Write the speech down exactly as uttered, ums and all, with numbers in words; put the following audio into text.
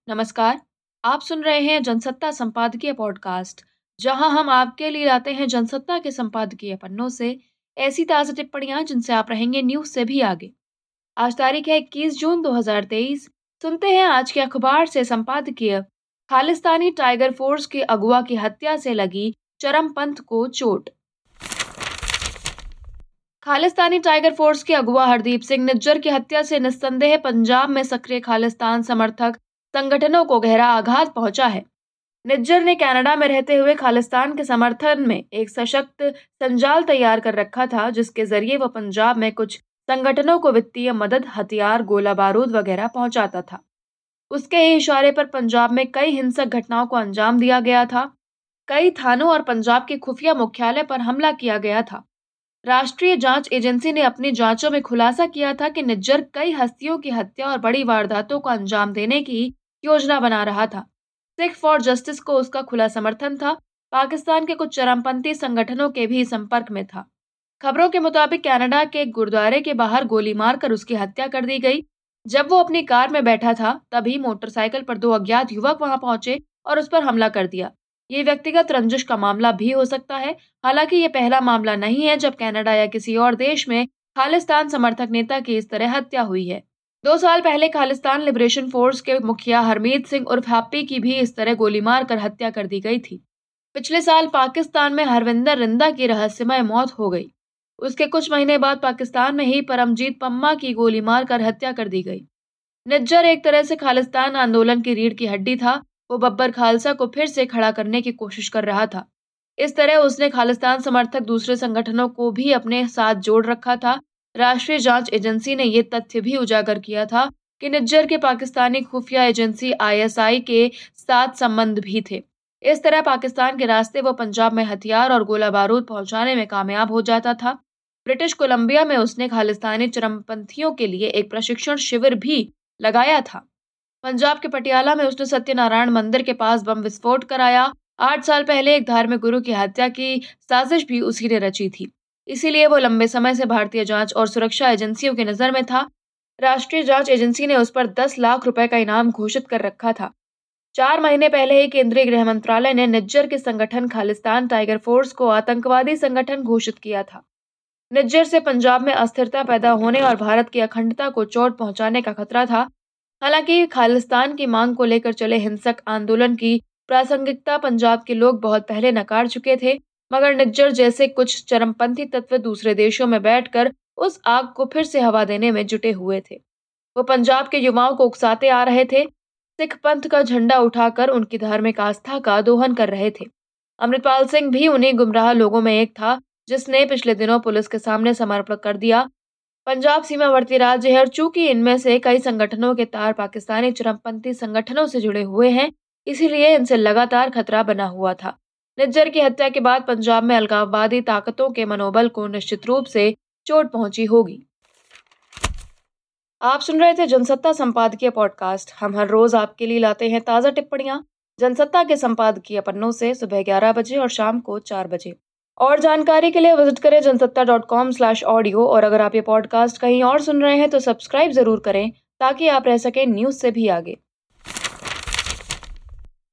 नमस्कार। आप सुन रहे हैं जनसत्ता संपादकीय पॉडकास्ट, जहां हम आपके लिए लाते हैं जनसत्ता के संपादकीय पन्नों से ऐसी ताज़ा टिप्पणियां जिनसे आप रहेंगे न्यूज से भी आगे। आज तारीख है इक्कीस जून दो हज़ार तेईस। सुनते हैं आज के अखबार से संपादकीय। खालिस्तानी टाइगर फोर्स के अगुआ की हत्या से लगी चरमपंथ को चोट। खालिस्तानी टाइगर फोर्स के अगुआ हरदीप सिंह निज्जर की हत्या से निस्संदेह पंजाब में सक्रिय खालिस्तान समर्थक संगठनों को गहरा आघात पहुंचा है। निज्जर ने कनाडा में रहते हुए खालिस्तान के समर्थन में एक सशक्त संजाल तैयार कर रखा था, जिसके जरिए वह पंजाब में कुछ संगठनों को वित्तीय मदद, हथियार, गोला बारूद वगैरह पहुंचाता था। उसके ही इशारे पर पंजाब में कई हिंसक घटनाओं को अंजाम दिया गया था। कई थानों और पंजाब के खुफिया मुख्यालय पर हमला किया गया था। राष्ट्रीय जांच एजेंसी ने अपनी जांचों में खुलासा किया था कि निज्जर कई हस्तियों की हत्या और बड़ी वारदातों को अंजाम देने की योजना बना रहा था। सिख फॉर जस्टिस को उसका खुला समर्थन था। पाकिस्तान के कुछ चरमपंथी संगठनों के भी संपर्क में था। खबरों के मुताबिक कनाडा के एक गुरुद्वारे के बाहर गोली मारकर उसकी हत्या कर दी गई। जब वो अपनी कार में बैठा था, तभी मोटरसाइकिल पर दो अज्ञात युवक वहां पहुंचे और उस पर हमला कर दिया। ये व्यक्तिगत रंजिश का मामला भी हो सकता है। हालांकि ये पहला मामला नहीं है जब कनाडा या किसी और देश में खालिस्तान समर्थक नेता की इस तरह हत्या हुई है। दो साल पहले खालिस्तान लिबरेशन फोर्स के मुखिया हरमीत सिंह उर्फ हैप्पी की भी इस तरह गोली मारकर हत्या कर दी गई थी। पिछले साल पाकिस्तान में हरविंदर रिंदा की रहस्यमय मौत हो गई। उसके कुछ महीने बाद पाकिस्तान में ही परमजीत पम्मा की गोली मारकर हत्या कर दी गई। निज्जर एक तरह से खालिस्तान आंदोलन की रीढ़ की हड्डी था। वो बब्बर खालसा को फिर से खड़ा करने की कोशिश कर रहा था। इस तरह उसने खालिस्तान समर्थक दूसरे संगठनों को भी अपने साथ जोड़ रखा था। राष्ट्रीय जांच एजेंसी ने यह तथ्य भी उजागर किया था कि निज्जर के पाकिस्तानी खुफिया एजेंसी आई एस आई के साथ संबंध भी थे। इस तरह पाकिस्तान के रास्ते वो पंजाब में हथियार और गोला बारूद पहुंचाने में कामयाब हो जाता था। ब्रिटिश कोलंबिया में उसने खालिस्तानी चरमपंथियों के लिए एक प्रशिक्षण शिविर भी लगाया था। पंजाब के पटियाला में उसने सत्यनारायण मंदिर के पास बम विस्फोट कराया। आठ साल पहले एक धार्मिक गुरु की हत्या की साजिश भी उसी ने रची थी। इसीलिए वो लंबे समय से भारतीय जांच और सुरक्षा एजेंसियों की नजर में था। राष्ट्रीय जांच एजेंसी ने उस पर दस लाख रुपए का इनाम घोषित कर रखा था। चार महीने पहले ही केंद्रीय गृह मंत्रालय ने निज्जर के संगठन खालिस्तान टाइगर फोर्स को आतंकवादी संगठन घोषित किया था। निज्जर से पंजाब में अस्थिरता पैदा होने और भारत की अखंडता को चोट पहुंचाने का खतरा था। हालांकि खालिस्तान की मांग को लेकर चले हिंसक आंदोलन की प्रासंगिकता पंजाब के लोग बहुत पहले नकार चुके थे, मगर निज्जर जैसे कुछ चरमपंथी तत्व दूसरे देशों में बैठकर उस आग को फिर से हवा देने में जुटे हुए थे। वो पंजाब के युवाओं को उकसाते आ रहे थे। सिख पंथ का झंडा उठाकर उनकी धार्मिक आस्था का दोहन कर रहे थे। अमृतपाल सिंह भी उन्हीं गुमराह लोगों में एक था, जिसने पिछले दिनों पुलिस के सामने समर्पण कर दिया। पंजाब सीमावर्ती राज्य है और चूंकि इनमें से कई संगठनों के तार पाकिस्तानी चरमपंथी संगठनों से जुड़े हुए हैं, इसीलिए इनसे लगातार खतरा बना हुआ था। निज्जर की हत्या के बाद पंजाब में अलगाववादी ताकतों के मनोबल को निश्चित रूप से चोट पहुंची होगी। आप सुन रहे थे जनसत्ता संपादकीय पॉडकास्ट। हम हर रोज आपके लिए लाते हैं ताज़ा टिप्पणियां जनसत्ता के संपादकीय पन्नों से सुबह ग्यारह बजे और शाम को चार बजे। और जानकारी के लिए विजिट करें Jansatta dot com slash audio. और अगर आप ये पॉडकास्ट कहीं और सुन रहे हैं तो सब्सक्राइब जरूर करें, ताकि आप रह सकें न्यूज़ से भी आगे।